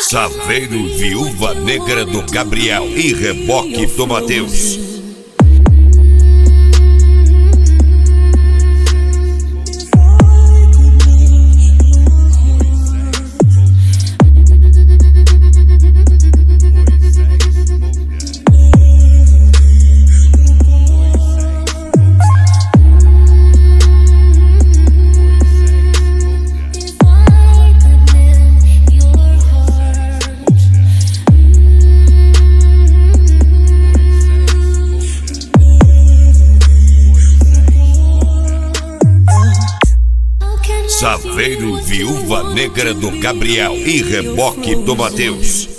Saveiro, Viúva Negra do Gabriel e Reboque do Matheus. Saveiro, Viúva Negra do Gabriel e Reboque do Matheus.